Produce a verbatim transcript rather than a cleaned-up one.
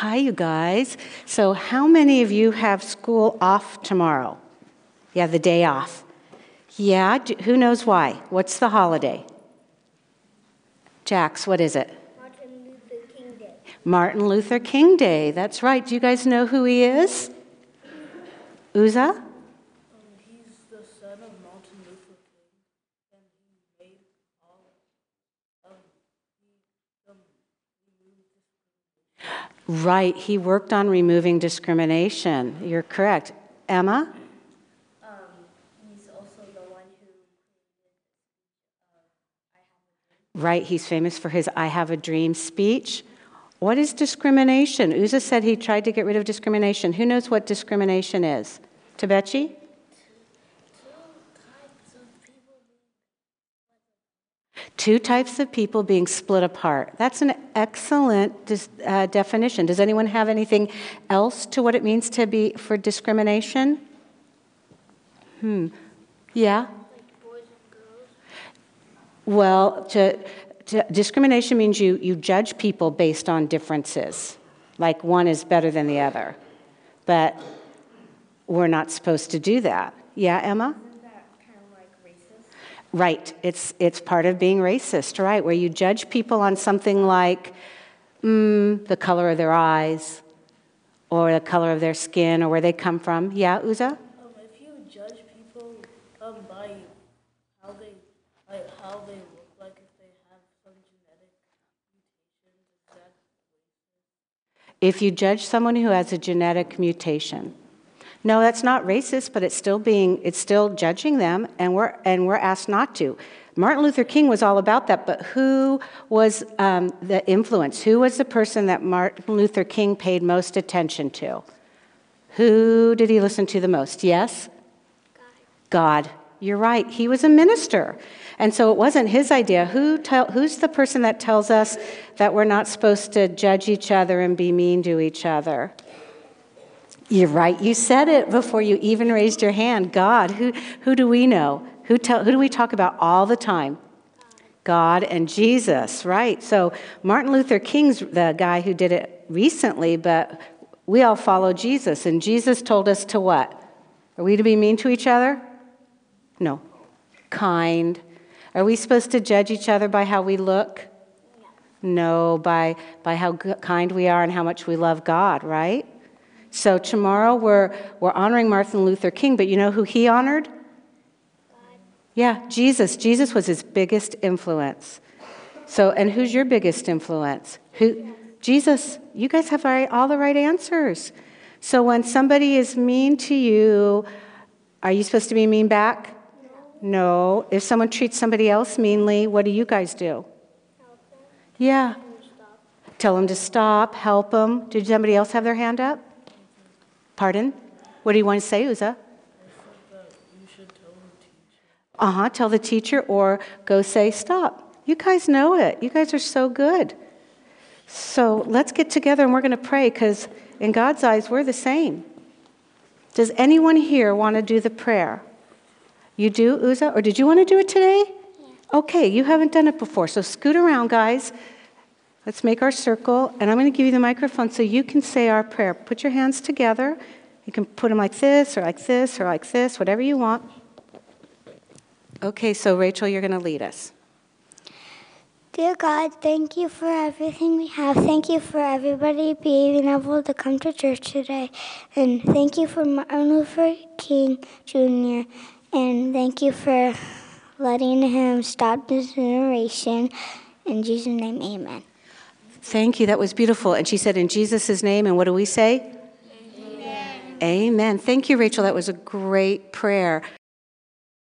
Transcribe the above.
Hi, you guys. So how many of you have school off tomorrow? You have the day off. Yeah, who knows why? What's the holiday? Jax, what is it? Martin Luther King Day. Martin Luther King Day. That's right. Do you guys know who he is? Uza? Um, he's the son of Martin Luther King, and he made all of the um, removed discrimination. Right. He worked on removing discrimination. You're correct. Emma? Um, he's also the one who created uh, I Have a Dream. Right. He's famous for his I Have a Dream speech. What is discrimination? Uza said he tried to get rid of discrimination. Who knows what discrimination is? Tabechi? Two types of people being split apart. That's an excellent dis, uh, definition. Does anyone have anything else to what it means to be for discrimination? Hmm. Yeah? Like boys and girls. Well, to, to, discrimination means you, you judge people based on differences, like one is better than the other. But we're not supposed to do that. Yeah, Emma? Isn't that kind of like racist? Right. It's, it's part of being racist, right, where you judge people on something like mm, the color of their eyes or the color of their skin or where they come from. Yeah, Uza? Um, if you judge people um, by how they like how they look like, if they have some genetic mutation, is that racist? If you judge someone who has a genetic mutation. No, that's not racist, but it's still being, it's still judging them, and we're and we're asked not to. Martin Luther King was all about that, but who was um, the influence? Who was the person that Martin Luther King paid most attention to? Who did he listen to the most? Yes? God. God. You're right. He was a minister. And so it wasn't his idea. Who tell, who's the person that tells us that we're not supposed to judge each other and be mean to each other? You're right. You said it before you even raised your hand. God. Who, who do we know? Who, tell, who do we talk about all the time? God and Jesus, right? So Martin Luther King's the guy who did it recently, but we all follow Jesus. And Jesus told us to what? Are we to be mean to each other? No. Kind. Are we supposed to judge each other by how we look? No, by, by how good, kind we are and how much we love God, right? So tomorrow we're, we're honoring Martin Luther King, but you know who he honored? God. Yeah, Jesus. Jesus was his biggest influence. So, and who's your biggest influence? Who? Jesus. You guys have all the right answers. So when somebody is mean to you, are you supposed to be mean back? No. No. If someone treats somebody else meanly, what do you guys do? Help them. Yeah. Tell them to stop. Tell them to stop, help them. Did somebody else have their hand up? Pardon? What do you want to say, Uza? I said that you should tell the teacher. Uh-huh, tell the teacher or go say stop. You guys know it. You guys are so good. So let's get together and we're going to pray because in God's eyes, we're the same. Does anyone here want to do the prayer? You do, Uza? Or did you want to do it today? Yeah. Okay, you haven't done it before. So scoot around, guys. Let's make our circle, and I'm going to give you the microphone so you can say our prayer. Put your hands together. You can put them like this, or like this, or like this, whatever you want. Okay, so Rachel, you're going to lead us. Dear God, thank you for everything we have. Thank you for everybody being able to come to church today. And thank you for Martin Luther King Junior And thank you for letting him stop this generation. In Jesus' name, amen. Thank you. That was beautiful. And she said, in Jesus' name, and what do we say? Amen. Amen. Thank you, Rachel. That was a great prayer.